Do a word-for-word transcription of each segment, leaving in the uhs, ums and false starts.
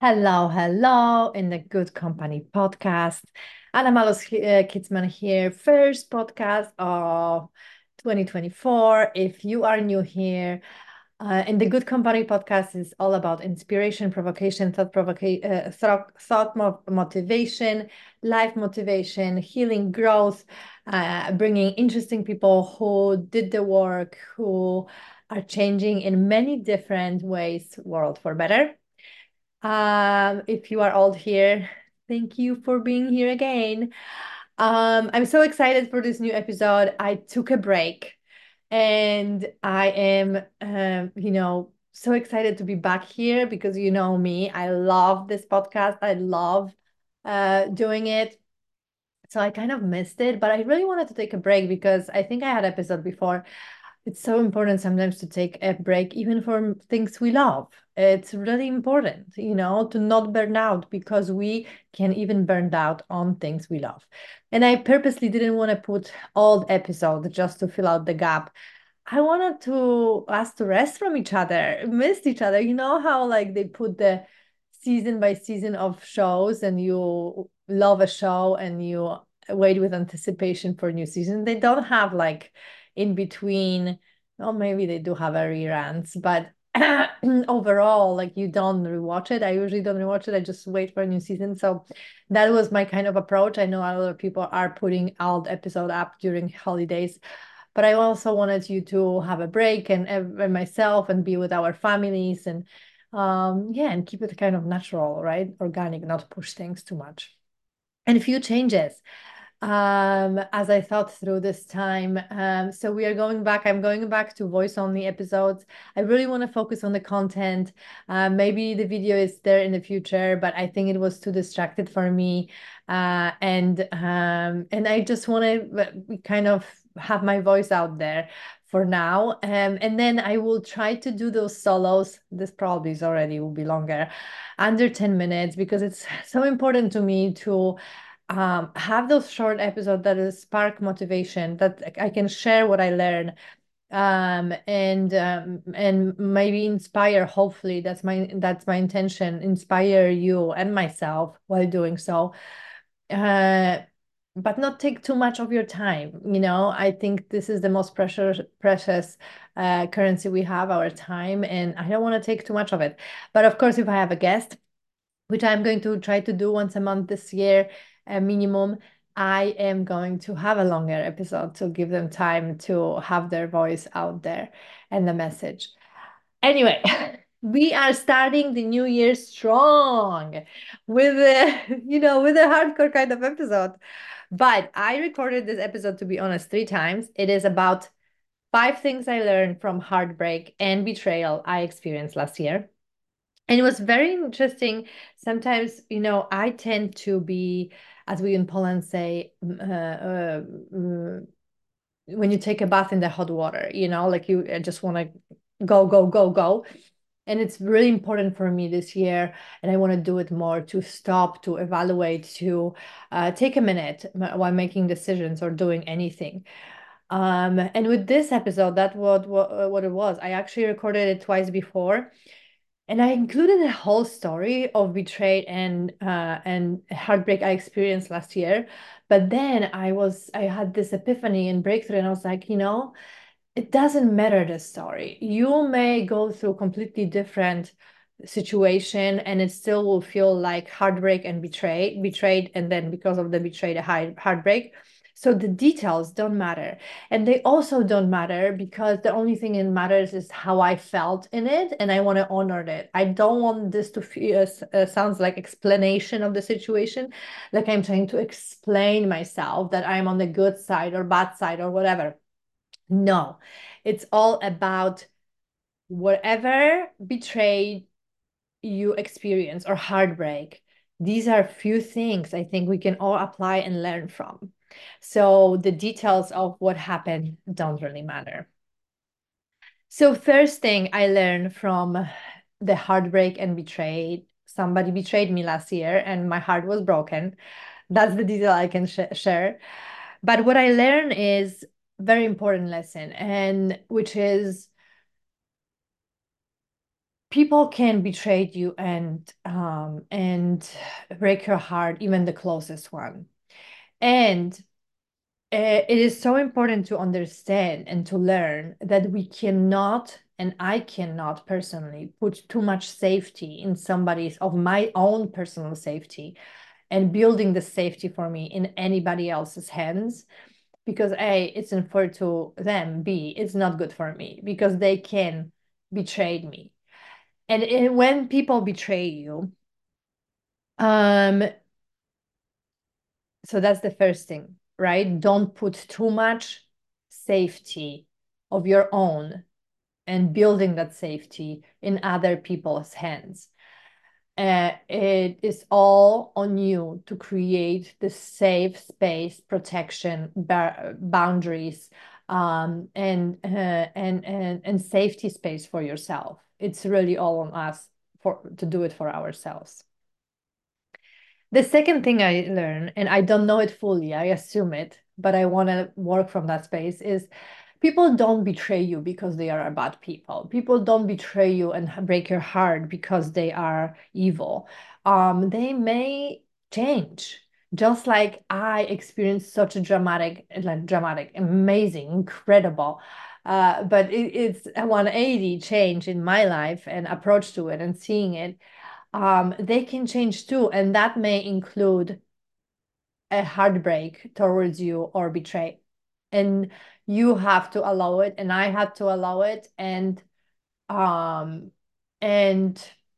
Hello, hello, in the Good Company podcast. Anna Malos uh, Kidsman here, first podcast of twenty twenty-four. If you are new here, uh, in the Good Company podcast is all about inspiration, provocation, thought provocation, uh, thought, thought mo motivation, life motivation, healing, growth, uh, bringing interesting people who did the work, who are changing in many different ways world for better. Um, if you are old here, thank you for being here again. Um, I'm so excited for this new episode. I took a break and I am, um, you know, so excited to be back here because you know me, I love this podcast. I love uh, doing it. So I kind of missed it, but I really wanted to take a break because I think I had episode before. It's so important sometimes to take a break, even from things we love. It's really important, you know, to not burn out because we can even burn out on things we love. And I purposely didn't want to put old episodes just to fill out the gap. I wanted to us to rest from each other, missed each other. You know how like they put the season by season of shows and you love a show and you wait with anticipation for new season. They don't have like in between. Well, maybe they do have a reruns, but overall, like you don't rewatch it. I usually don't rewatch it. I just wait for a new season. So that was my kind of approach. I know a lot of people are putting out episode up during holidays, but I also wanted you to have a break and, and myself and be with our families and um yeah, and keep it kind of natural, right? Organic, not push things too much. And a few changes um as I thought through this time. Um so we are going back, I'm going back to voice only episodes. I really want to focus on the content. Uh, maybe the video is there in the future, but I think it was too distracted for me. Uh and um and I just want to kind of have my voice out there for now. Um and then I will try to do those solos. This probably is already will be longer, under ten minutes, because it's so important to me to um, have those short episodes that is spark motivation, that I can share what I learn, um, and um, and maybe inspire. Hopefully, that's my that's my intention. Inspire you and myself while doing so, uh, but not take too much of your time. You know, I think this is the most precious precious uh, currency we have, our time, and I don't want to take too much of it. But of course, if I have a guest, which I'm going to try to do once a month this year, a minimum, I am going to have a longer episode to give them time to have their voice out there and the message. Anyway, we are starting the new year strong with a, you know, with a hardcore kind of episode. But I recorded this episode, to be honest, three times. It is about five things I learned from heartbreak and betrayal I experienced last year. And it was very interesting. Sometimes, you know, I tend to be, as we in Poland say, uh, uh, mm, when you take a bath in the hot water, you know, like you uh, just want to go, go, go, go. And it's really important for me this year, and I want to do it more, to stop, to evaluate, to uh, take a minute while making decisions or doing anything. Um, and with this episode, that what what what it was. I actually recorded it twice before, and I included a whole story of betrayal and uh, and heartbreak I experienced last year. But then I was I had this epiphany and breakthrough, and I was like, you know, it doesn't matter the story. You may go through completely different situation, and it still will feel like heartbreak and betrayed, betrayed, and then because of the betrayed, a heartbreak. So the details don't matter. And they also don't matter because the only thing that matters is how I felt in it, and I want to honor it. I don't want this to feel uh, sounds like explanation of the situation, like I'm trying to explain myself that I'm on the good side or bad side or whatever. No, it's all about whatever betrayed you experience or heartbreak. These are few things I think we can all apply and learn from. So the details of what happened don't really matter. So first thing I learned from the heartbreak and betrayed, somebody betrayed me last year and my heart was broken. That's the detail I can sh share. But what I learned is very important lesson, and which is people can betray you and um, and break your heart, even the closest one. And uh, it is so important to understand and to learn that we cannot, and I cannot personally, put too much safety in somebody's, of my own personal safety, and building the safety for me in anybody else's hands, because A, it's unfair to them, B, it's not good for me because they can betray me. And it, when people betray you, um, so that's the first thing, right? Don't put too much safety of your own and building that safety in other people's hands. Uh, it is all on you to create the safe space, protection, ba- boundaries, um, and, uh, and and and safety space for yourself. It's really all on us for to do it for ourselves. The second thing I learned, and I don't know it fully, I assume it, but I want to work from that space, is people don't betray you because they are bad people. People don't betray you and break your heart because they are evil. Um, they may change. Just like I experienced such a dramatic, like dramatic, amazing, incredible, uh, but it, it's a one eighty change in my life and approach to it and seeing it. Um, they can change too, and that may include a heartbreak towards you or betray. And you have to allow it, and I had to allow it, and um and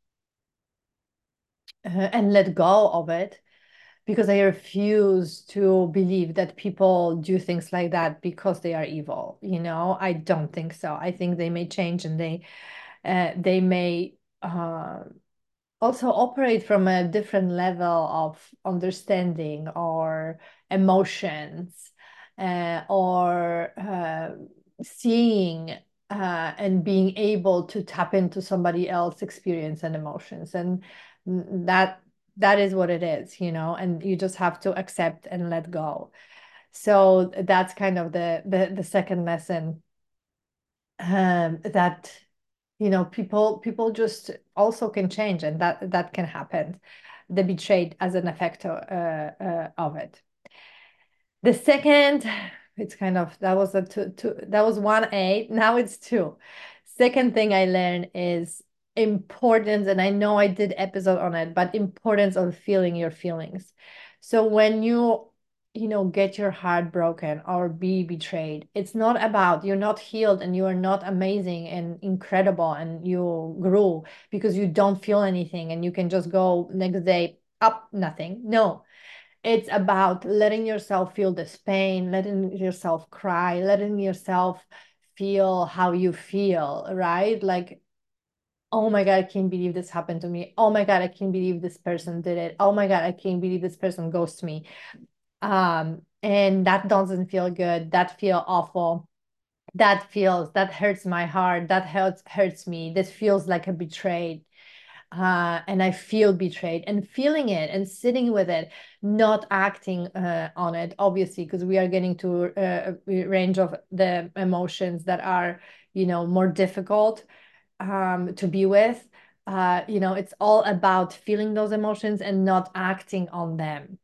uh, and let go of it, because I refuse to believe that people do things like that because they are evil. You know, I don't think so. I think they may change, and they uh, they may uh, also operate from a different level of understanding or emotions, uh, or uh, seeing, uh, and being able to tap into somebody else's experience and emotions. And that that is what it is, you know, and you just have to accept and let go. So that's kind of the the, the second lesson, um, that you know people people just also can change, and that that can happen, the betrayed as an effect of, uh, uh, of it. The second, it's kind of, that was a two, two that was one A, now it's two. Second thing I learned is importance, and I know I did episode on it, but importance of feeling your feelings. So when you you know get your heart broken or be betrayed, it's not about you're not healed and you are not amazing and incredible and you grew because you don't feel anything and you can just go next day up nothing. No, it's about letting yourself feel this pain, letting yourself cry, letting yourself feel how you feel, right? Like, oh my God, I can't believe this happened to me. Oh my God, I can't believe this person did it. Oh my God, I can't believe this person ghosted me. Um, and that doesn't feel good. That feel awful. That feels, that hurts my heart. That hurts hurts me. This feels like a betrayed, uh, and I feel betrayed, and feeling it and sitting with it, not acting uh, on it, obviously, because we are getting to uh, a range of the emotions that are, you know, more difficult um, to be with. Uh, you know, it's all about feeling those emotions and not acting on them.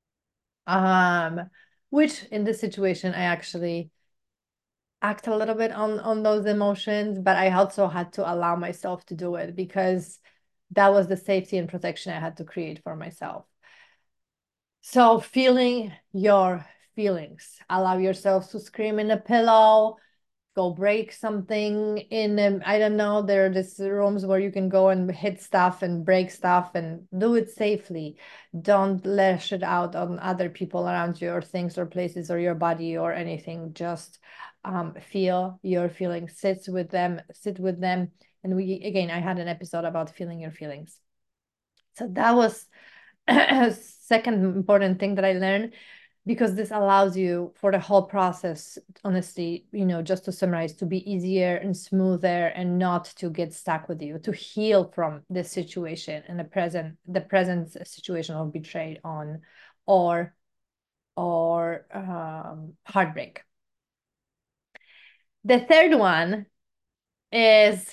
Um, which in this situation, I actually act a little bit on on those emotions, but I also had to allow myself to do it because that was the safety and protection I had to create for myself. So feeling your feelings, allow yourself to scream in a pillow, go break something in, um, I don't know, there are these rooms where you can go and hit stuff and break stuff, and do it safely. Don't lash it out on other people around you or things or places or your body or anything. Just um, feel your feelings, sit with them, sit with them. And we, again, I had an episode about feeling your feelings. So that was a second important thing that I learned, because this allows you for the whole process, honestly, you know, just to summarize, to be easier and smoother and not to get stuck with you, to heal from this situation and the present, the present situation of betrayed on or or um, heartbreak. The third one is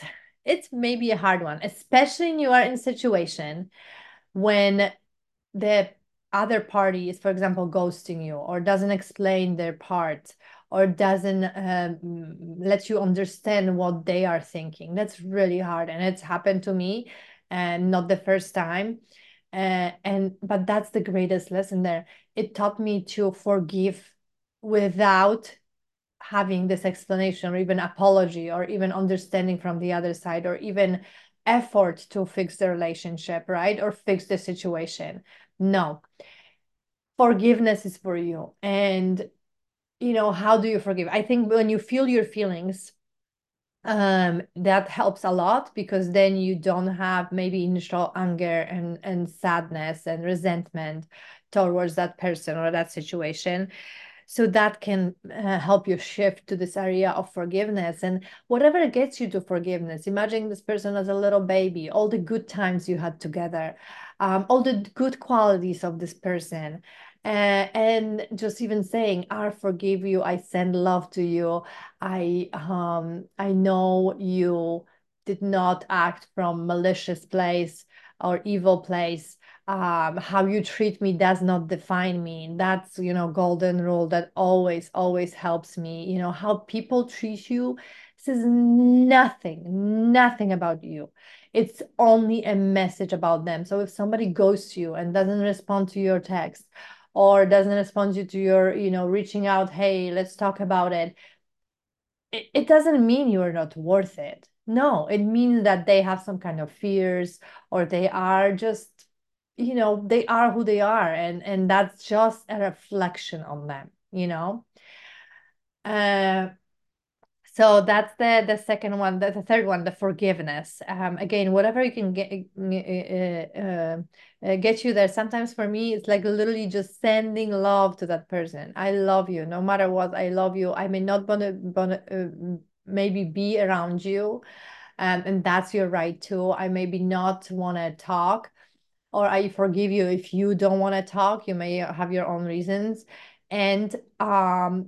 it's maybe a hard one, especially when you are in a situation when the other party is, for example, ghosting you or doesn't explain their part or doesn't um, let you understand what they are thinking. That's really hard. And it's happened to me, and not the first time. Uh, and but that's the greatest lesson there. It taught me to forgive without having this explanation or even apology or even understanding from the other side or even effort to fix the relationship, right? Or fix the situation. No, forgiveness is for you. And, you know, how do you forgive? I think when you feel your feelings, um, that helps a lot because then you don't have maybe initial anger and, and sadness and resentment towards that person or that situation. So that can uh, help you shift to this area of forgiveness. And whatever gets you to forgiveness, imagine this person as a little baby, all the good times you had together, um, all the good qualities of this person. Uh, and just even saying, I forgive you, I send love to you. I um I know you did not act from malicious place or evil place. Um, how you treat me does not define me. That's, you know, golden rule that always, always helps me. You know, how people treat you says nothing, nothing about you. It's only a message about them. So if somebody goes to you and doesn't respond to your text or doesn't respond to you to your, you know, reaching out, hey, let's talk about it, it, it doesn't mean you're not worth it. No, it means that they have some kind of fears or they are just, you know, they are who they are. And, and that's just a reflection on them, you know? Uh, so that's the the second one. The, the third one, the forgiveness. Um, again, whatever you can get uh, uh, uh, get you there. Sometimes for me, it's like literally just sending love to that person. I love you, no matter what. I love you. I may not want to uh, maybe be around you, um, and that's your right too. I maybe not want to talk, or I forgive you if you don't want to talk. You may have your own reasons, and um,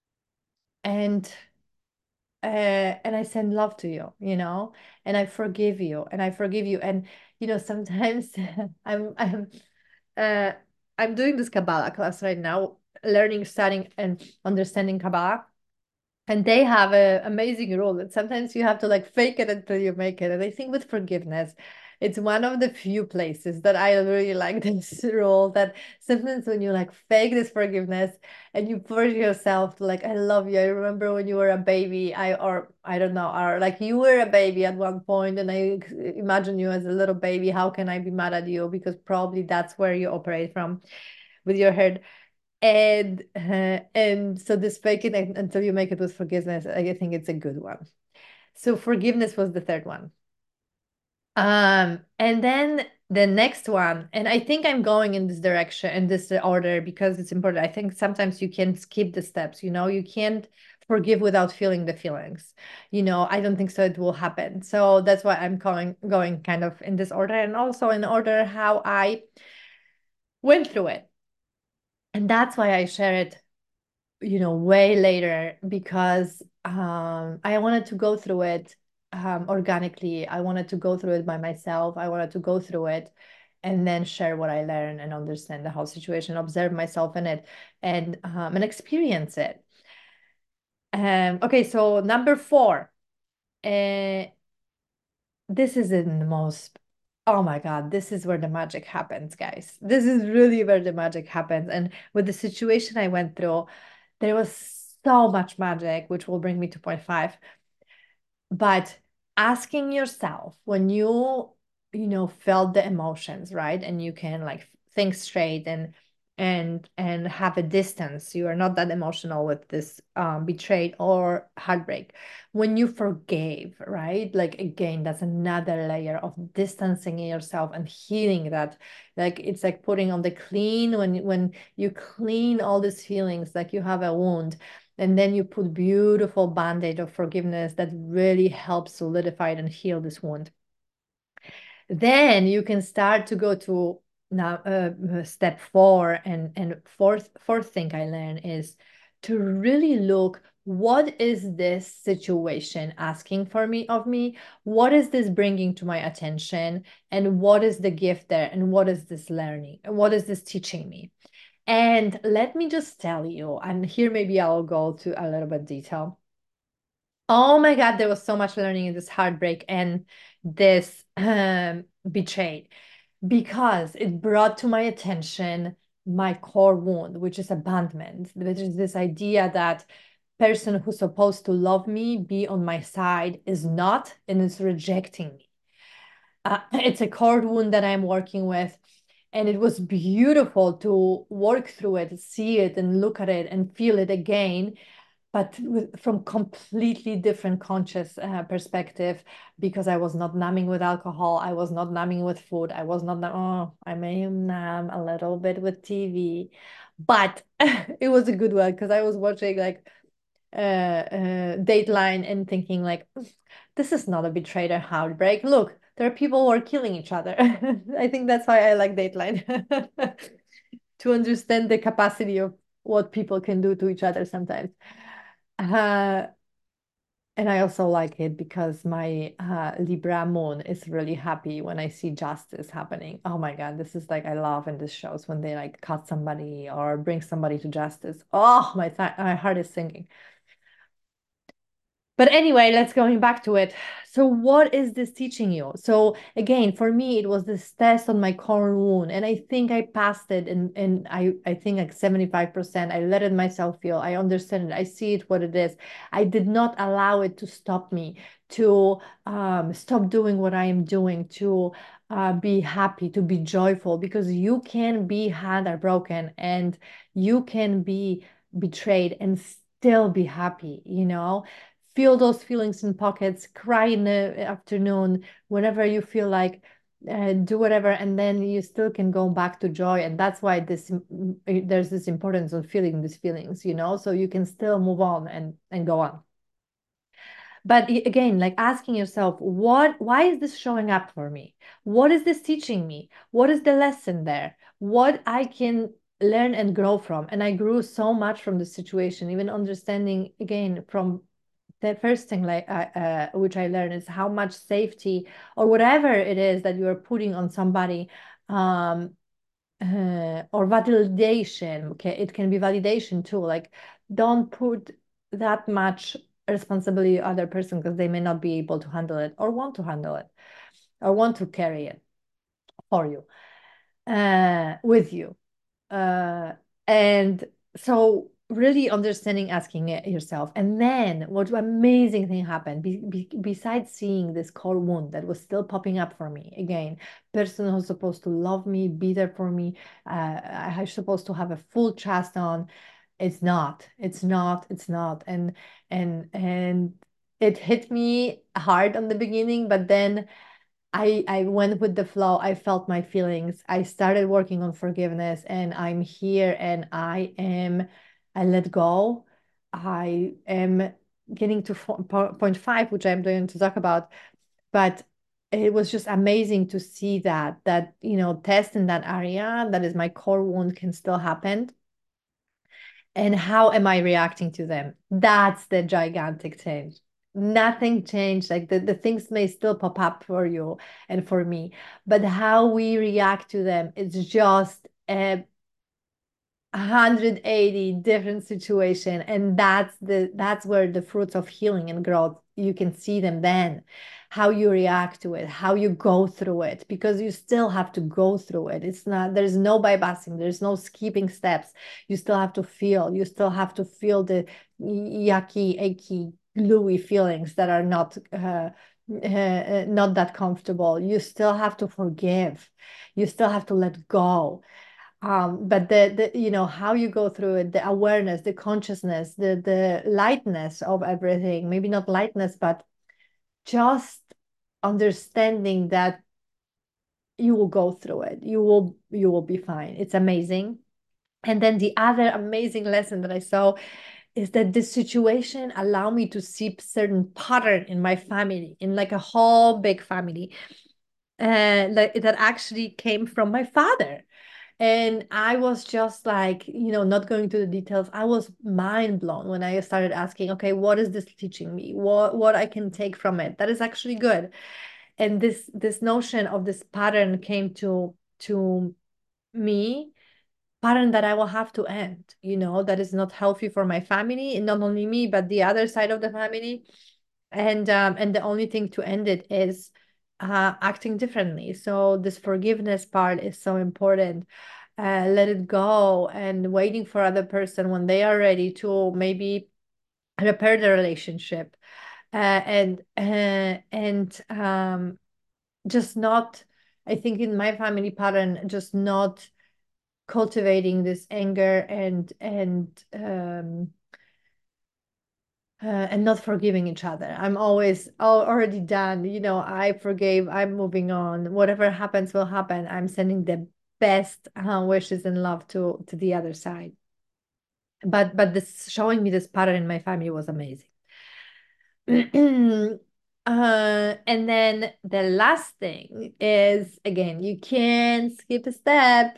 and uh, and I send love to you, you know, and I forgive you, and I forgive you. And you know, sometimes I'm I'm uh I'm doing this Kabbalah class right now, learning, studying, and understanding Kabbalah. And they have an amazing rule that sometimes you have to like fake it until you make it. And I think with forgiveness, it's one of the few places that I really like this rule that sometimes when you like fake this forgiveness and you force yourself to like, I love you. I remember when you were a baby, I or I don't know, or like you were a baby at one point and I imagine you as a little baby. How can I be mad at you? Because probably that's where you operate from with your head. And uh, and so this fake it until you make it with forgiveness, I think it's a good one. So forgiveness was the third one. Um, and then the next one, and I think I'm going in this direction, in this order because it's important. I think sometimes you can skip the steps, you know, you can't forgive without feeling the feelings. You know, I don't think so it will happen. So that's why I'm going going kind of in this order and also in order how I went through it. And that's why I share it, you know, way later because um, I wanted to go through it um, organically. I wanted to go through it by myself. I wanted to go through it and then share what I learned and understand the whole situation, observe myself in it, and um, and experience it. Um, okay, so number four. Uh, this is in the most, oh my God, this is where the magic happens, guys. This is really where the magic happens. And with the situation I went through, there was so much magic, which will bring me to point five. But asking yourself when you, you know, felt the emotions, right? And you can like think straight and and and have a distance. You are not that emotional with this um, betrayed or heartbreak. When you forgave, right? Like again, that's another layer of distancing yourself and healing that. Like it's like putting on the clean when when you clean all these feelings, like you have a wound and then you put beautiful band-aid of forgiveness that really helps solidify and heal this wound. Then you can start to go to now uh, uh, step four and and fourth fourth thing I learned is to really look what is this situation asking for me of me? What is this bringing to my attention? And what is the gift there? And what is this learning? And what is this teaching me? And let me just tell you, and here maybe I'll go to a little bit detail. Oh my God, there was so much learning in this heartbreak and this um, betrayed, because it brought to my attention my core wound, which is abandonment, which is this idea that person who's supposed to love me, be on my side, is not, and is rejecting me. Uh, it's a core wound that I'm working with. And it was beautiful to work through it, see it, and look at it and feel it again, but with, from completely different conscious uh, perspective, because I was not numbing with alcohol, I was not numbing with food, I was not, oh, I may numb a little bit with T V, but it was a good one because I was watching like uh, uh, Dateline and thinking like, this is not a betrayed or heartbreak. Look, there are people who are killing each other. I think that's why I like Dateline, to understand the capacity of what people can do to each other sometimes. Uh, and I also like it because my uh, Libra moon is really happy when I see justice happening. Oh my God, this is like I love in these shows when they like cut somebody or bring somebody to justice. Oh, my th my heart is sinking. But anyway, let's going back to it. So what is this teaching you? So again, for me, it was this test on my core wound. And I think I passed it, and, and I, I think like seventy-five percent. I let it myself feel. I understand it. I see it what it is. I did not allow it to stop me, to um, stop doing what I am doing, to uh, be happy, to be joyful, because you can be heartbroken and you can be betrayed and still be happy, you know? Feel those feelings in pockets, cry in the afternoon, whenever you feel like, uh, do whatever, and then you still can go back to joy. And that's why this there's this importance of feeling these feelings, you know, so you can still move on and and go on. But again, like asking yourself, what, why is this showing up for me? What is this teaching me? What is the lesson there? What I can learn and grow from? And I grew so much from the situation, even understanding again from the first thing like uh, uh, which I learned is how much safety or whatever it is that you are putting on somebody, um, uh, or validation. Okay, it can be validation too. Like, don't put that much responsibility on other person because they may not be able to handle it or want to handle it or want to carry it for you, uh, with you. Uh, and so really understanding, asking it yourself. And then what amazing thing happened be, be, besides seeing this core wound that was still popping up for me again, person who's supposed to love me, be there for me, uh, I'm supposed to have a full trust on, it's not, it's not, it's not. And and and it hit me hard on the beginning, but then I I went with the flow. I felt my feelings. I started working on forgiveness, and I'm here, and I am, I let go. I am getting to point five, which I'm going to talk about, but it was just amazing to see that that you know test in that area that is my core wound can still happen, and how am I reacting to them? That's the gigantic change. Nothing changed. Like the, the things may still pop up for you and for me, but how we react to them is just a one hundred eighty different situation. And that's the that's where the fruits of healing and growth, you can see them then, how you react to it, how you go through it, because you still have to go through it. It's not, there's no bypassing, there's no skipping steps. You still have to feel, you still have to feel the yucky, achy, gluey feelings that are not uh, uh, not that comfortable. You still have to forgive, you still have to let go. Um, but the, the you know how you go through it, the awareness, the consciousness, the the lightness of everything, maybe not lightness, but just understanding that you will go through it, you will you will be fine. It's amazing. And then the other amazing lesson that I saw is that this situation allowed me to see certain pattern in my family, in like a whole big family, uh, that, that actually came from my father. And I was just like, you know, not going to the details. I was mind blown when I started asking, okay, what is this teaching me? What what I can take from it that is actually good. And this this notion of this pattern came to to me, pattern that I will have to end, you know, that is not healthy for my family, and not only me, but the other side of the family. And um, and the only thing to end it is uh, acting differently. So this forgiveness part is so important. Uh, let it go and waiting for other person when they are ready to maybe repair the relationship, uh, and uh, and um, just not. I think in my family pattern, just not cultivating this anger and and um, uh, and not forgiving each other. I'm always already done. You know, I forgave. I'm moving on. Whatever happens will happen. I'm sending the best uh, wishes and love to to the other side. But but this showing me this pattern in my family was amazing. uh, and then the last thing is, again, you can skip a step.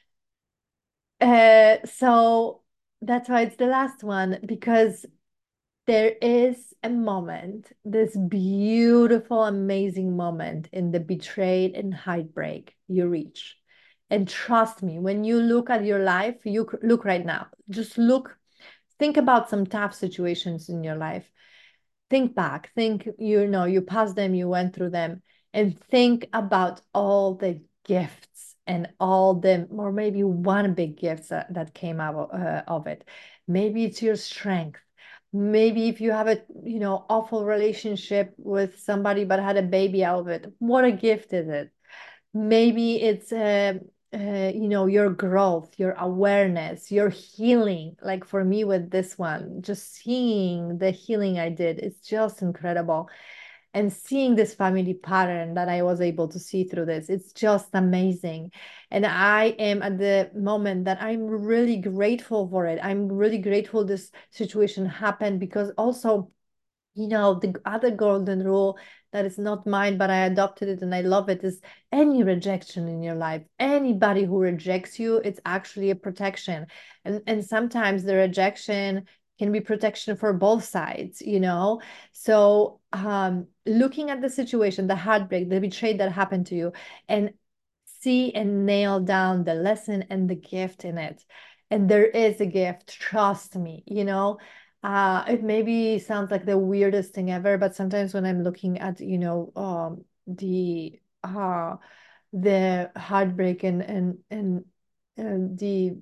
Uh, so that's why it's the last one, because there is a moment, this beautiful, amazing moment in the betrayed and heartbreak you reach. And trust me, when you look at your life, you look right now, just look, think about some tough situations in your life. Think back, think, you know, you passed them, you went through them, and think about all the gifts and all the, or maybe one big gift that, that came out of, uh, of it. Maybe it's your strength. Maybe if you have a, you know, awful relationship with somebody but had a baby out of it, what a gift is it? Maybe it's uh, uh, you know, your growth, your awareness, your healing. Like for me with this one, just seeing the healing I did, it's just incredible. And seeing this family pattern that I was able to see through this, it's just amazing. And I am at the moment that I'm really grateful for it. I'm really grateful this situation happened, because also, you know, the other golden rule that is not mine, but I adopted it and I love it, is any rejection in your life, anybody who rejects you, it's actually a protection. And and sometimes the rejection can be protection for both sides, you know. So um looking at the situation, the heartbreak, the betrayal that happened to you, and see and nail down the lesson and the gift in it. And there is a gift, trust me, you know. Uh, it maybe sounds like the weirdest thing ever, but sometimes when I'm looking at, you know, um, the uh, the heartbreak and and and, and the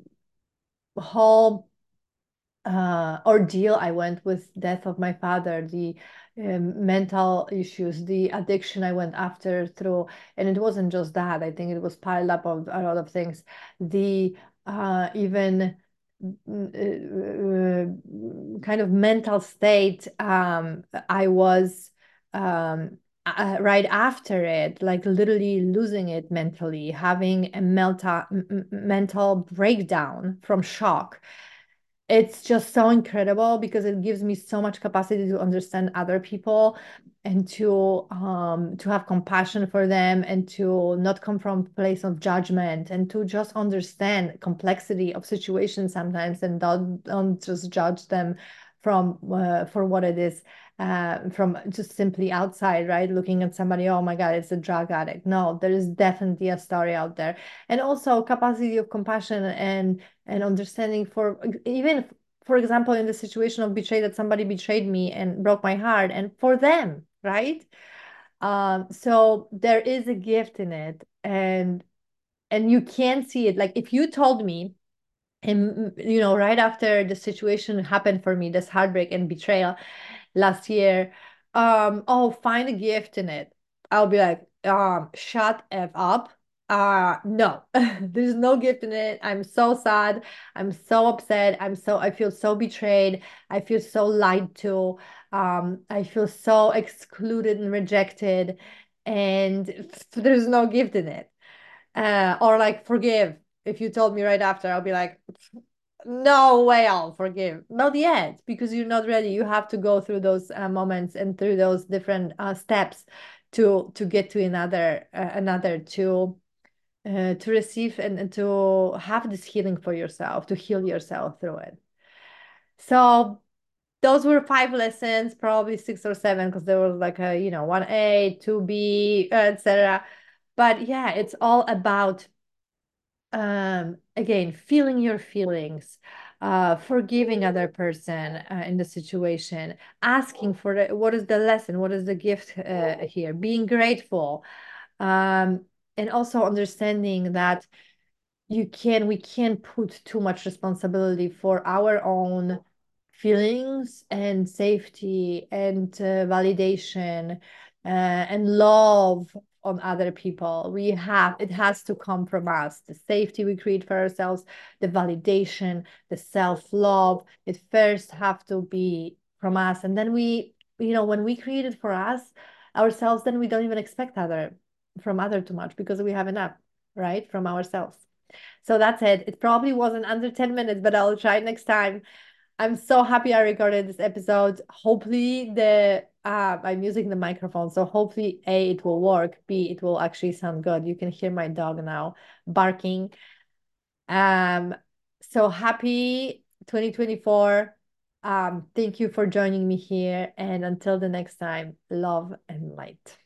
whole uh, ordeal I went with death of my father, the um, mental issues, the addiction I went after through, and it wasn't just that. I think it was piled up of a lot of things. The uh, even uh, kind of mental state um, I was um, uh, right after it, like literally losing it mentally, having a melta- m- mental breakdown from shock. It's just so incredible because it gives me so much capacity to understand other people, and to um to have compassion for them, and to not come from a place of judgment, and to just understand complexity of situations sometimes, and don't, don't just judge them from uh, for what it is, uh, from just simply outside, right? Looking at somebody, oh my God, it's a drug addict. No, there is definitely a story out there. And also capacity of compassion and and understanding for, even for example, in the situation of betrayal, that somebody betrayed me and broke my heart, and for them, right? Um so there is a gift in it, and and you can see it. Like if you told me, and you know, right after the situation happened for me, this heartbreak and betrayal last year, um oh, find a gift in it, I'll be like, um shut f up. Uh no, there's no gift in it. I'm so sad, I'm so upset, I'm so, I feel so betrayed, I feel so lied to, um I feel so excluded and rejected, and there's no gift in it. Uh or like forgive, if you told me right after, I'll be like, no way I'll forgive. Not yet, because you're not ready. You have to go through those uh, moments and through those different uh, steps to to get to another uh, another to uh, to receive and, and to have this healing for yourself, to heal yourself through it. So those were five lessons, probably six or seven, because there was like a, you know, one A, two B, et cetera. But yeah, it's all about um again feeling your feelings, uh forgiving other person uh, in the situation, asking for the, what is the lesson, what is the gift uh, here, being grateful, um and also understanding that you can we can't put too much responsibility for our own feelings and safety and uh, validation uh, and love on other people. We have it has to come from us. The safety we create for ourselves, the validation, the self-love, it first have to be from us. And then we, you know, when we create it for us ourselves, then we don't even expect other from other too much because we have enough, right, from ourselves. So that's it. It probably wasn't under ten minutes, but I'll try next time. I'm so happy I recorded this episode. Hopefully the uh, I'm using the microphone, so hopefully A, it will work, B, it will actually sound good. You can hear my dog now barking. Um, so happy twenty twenty-four. Um, thank you for joining me here, and until the next time, love and light.